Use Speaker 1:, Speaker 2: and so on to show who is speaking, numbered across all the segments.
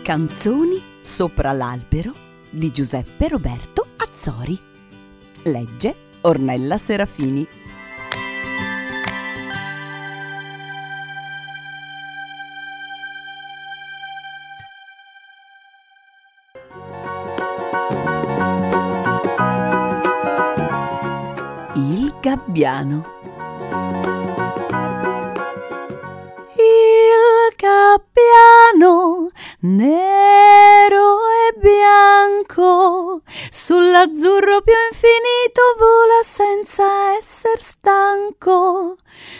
Speaker 1: Canzoni sopra l'albero di Giuseppe Roberto Azzori. Legge Ornella Serafini. Il gabbiano. Il gabbiano nero e bianco sull'azzurro più infinito vola senza esser stanco.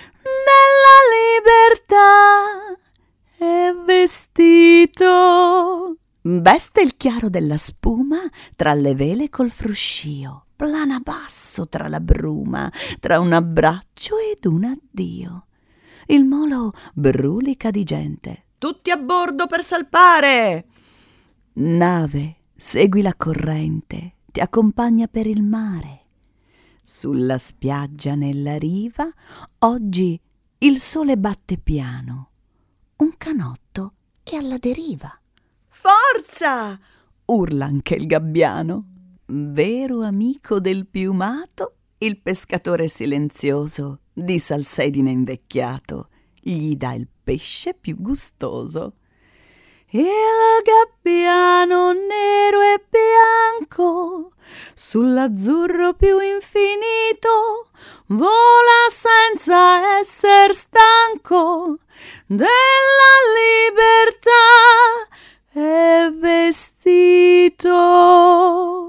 Speaker 1: Della libertà è vestito. Veste il chiaro della spuma tra le vele col fruscio, plana basso tra la bruma, tra un abbraccio ed un addio. Il molo brulica di gente. Tutti a bordo per salpare! Nave, segui la corrente, ti accompagna per il mare. Sulla spiaggia nella riva, oggi il sole batte piano. Un canotto è alla deriva. Forza! Urla anche il gabbiano. Vero amico del piumato, il pescatore silenzioso di salsedine invecchiato gli dà il pesce più gustoso. Il gabbiano nero e bianco sull'azzurro più infinito vola senza esser stanco. Della libertà è vestito.